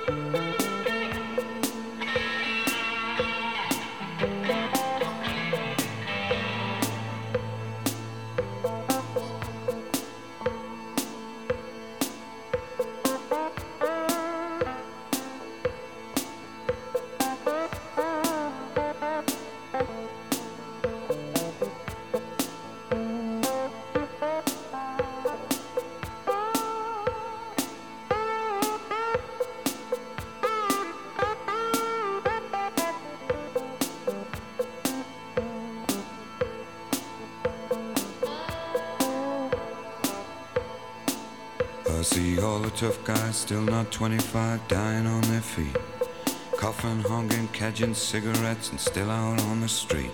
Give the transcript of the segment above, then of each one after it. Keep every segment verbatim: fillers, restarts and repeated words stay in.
I see all the tough guys still not twenty-five dying on their feet, coughing, hungering, catching cigarettes and still out on the street.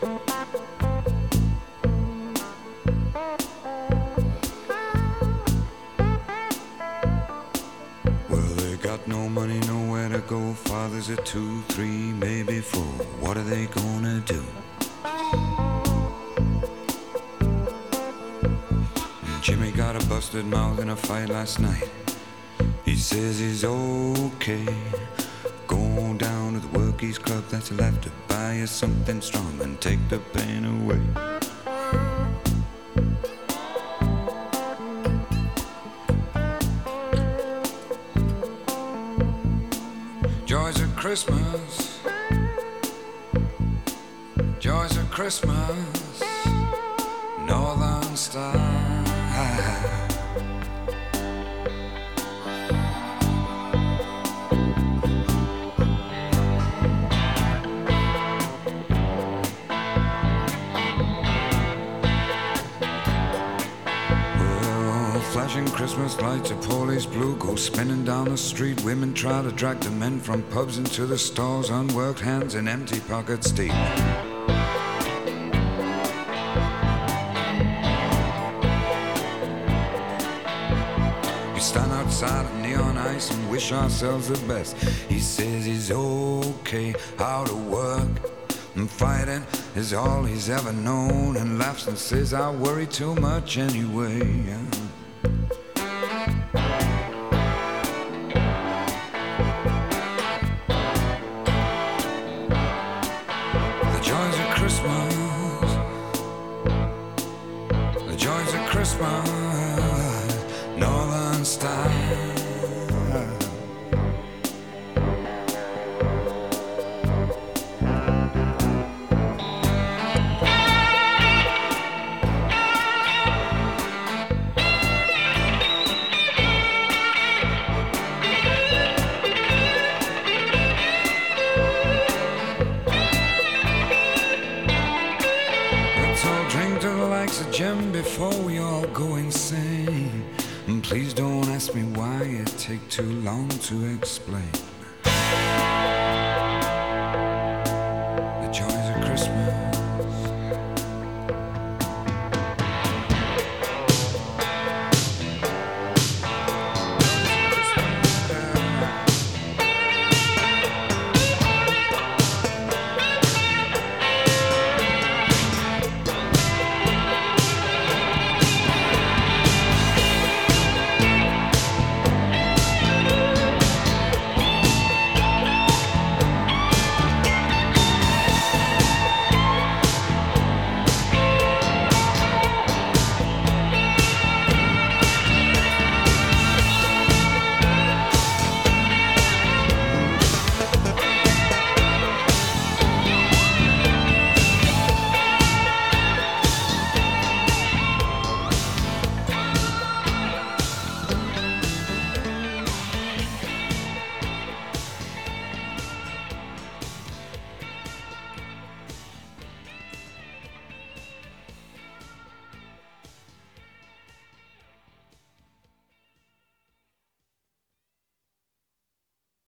Well, they got no money, nowhere to go. Fathers are two, three, maybe four. What are they gonna do? Jimmy got a busted mouth in a fight last night. He says he's okay. Go down to the workies club that's left to buy you something strong and take the pain away. Joys of Christmas, joys of Christmas, Northern Star. Flashing Christmas lights, a police blue go spinning down the street. Women try to drag the men from pubs into the stores, unworked hands and empty pockets deep. We stand outside of neon ice and wish ourselves the best. He says he's okay, out of work, and fighting is all he's ever known, and laughs and says I worry too much anyway. The joys of Christmas, the joys of Christmas, Northern style. Jim, before we all go insane, and please don't ask me why it take too long to explain.